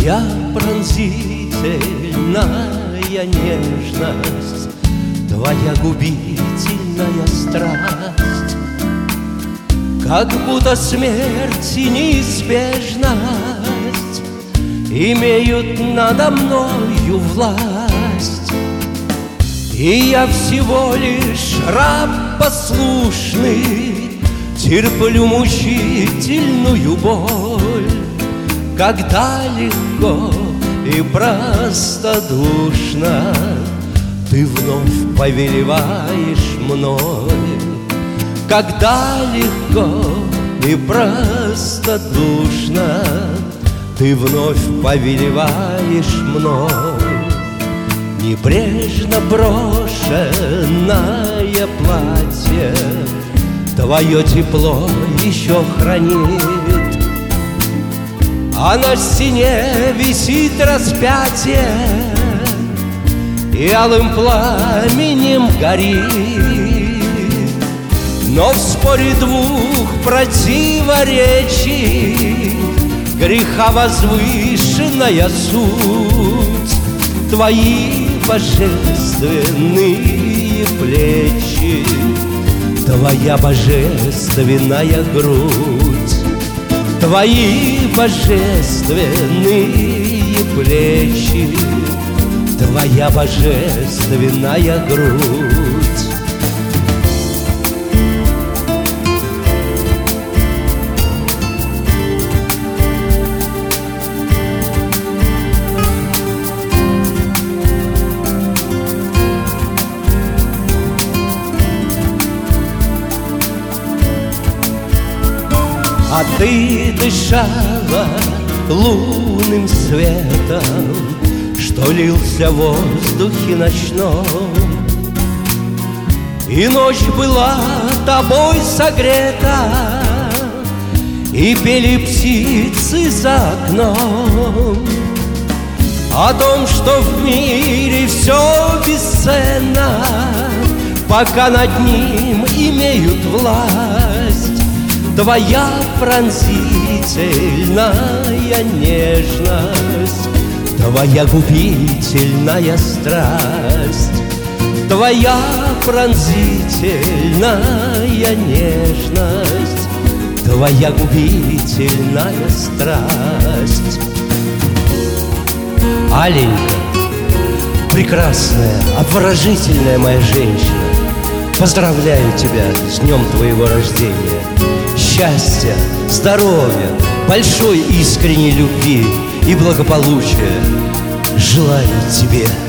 Твоя пронзительная нежность, твоя губительная страсть, как будто смерть и неизбежность имеют надо мною власть. И я всего лишь раб послушный, терплю мучительную боль, когда легко и простодушно ты вновь повелеваешь мной. Когда легко и простодушно ты вновь повелеваешь мной. Небрежно брошенное платье твое тепло еще хранит, а на стене висит распятие и алым пламенем горит. Но в споре двух противоречий греха возвышенная суть, твои божественные плечи, твоя божественная грудь, твои божественные плечи, твоя божественная грудь. А ты дышала лунным светом, что лился в воздухе ночном, и ночь была тобой согрета, и пели птицы за окном о том, что в мире все бесценно, пока над ним имеют власть. Твоя пронзительная нежность, твоя губительная страсть, твоя пронзительная нежность, твоя губительная страсть. Аленька, прекрасная, обворожительная моя женщина, поздравляю тебя с днем твоего рождения. Счастья, здоровья, большой искренней любви и благополучия желаю тебе.